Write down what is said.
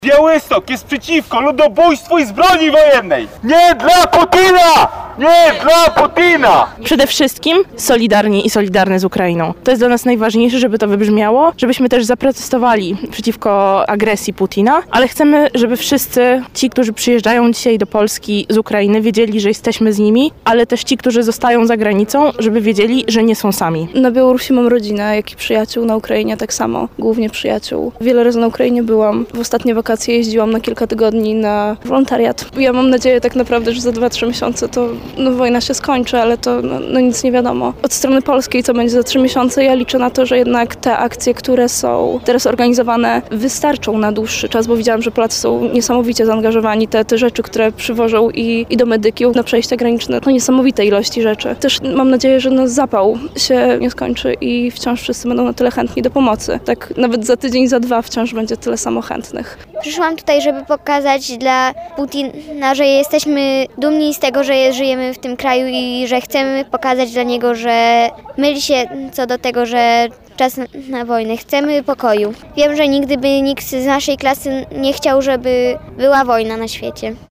Białystok jest przeciwko ludobójstwu i zbrodni wojennej! Nie dla Putina! Nie dla Putina! Przede wszystkim solidarni i solidarne z Ukrainą. To jest dla nas najważniejsze, żeby to wybrzmiało, żebyśmy też zaprotestowali przeciwko agresji Putina, ale chcemy, żeby wszyscy ci, którzy przyjeżdżają dzisiaj do Polski z Ukrainy, wiedzieli, że jesteśmy z nimi, ale też ci, którzy zostają za granicą, żeby wiedzieli, że nie są sami. Na Białorusi mam rodzinę, jak i przyjaciół, na Ukrainie tak samo, głównie przyjaciół. Wiele razy na Ukrainie byłam. W ostatnie wakacje jeździłam na kilka tygodni na wolontariat. Ja mam nadzieję tak naprawdę, że za 2-3 miesiące to wojna się skończy, ale to nic nie wiadomo. Od strony polskiej, co będzie za 3 miesiące, ja liczę na to, że jednak te akcje, które są teraz organizowane, wystarczą na dłuższy czas, bo widziałam, że Polacy są niesamowicie zaangażowani. Te rzeczy, które przywożą i do Medykiów na przejścia graniczne, to niesamowite ilości rzeczy. Też mam nadzieję, że zapał się nie skończy i wciąż wszyscy będą na tyle chętni do pomocy. Tak nawet za tydzień, za 2 wciąż będzie tyle samo chętnych. Przyszłam tutaj, żeby pokazać dla Putina, że jesteśmy dumni z tego, że żyjemy w tym kraju i że chcemy pokazać dla niego, że myli się co do tego, że czas na wojnę. Chcemy pokoju. Wiem, że nigdy by nikt z naszej klasy nie chciał, żeby była wojna na świecie.